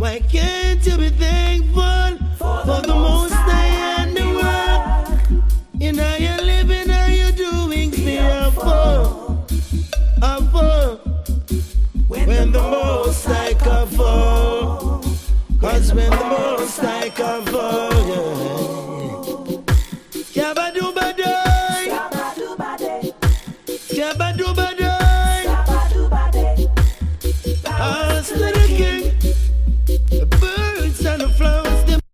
Why can't you be thankful for the Most High and the work? You know you're living and you're doing fearful. When the Most High come fall, 'cause when the Most High come fall, yeah.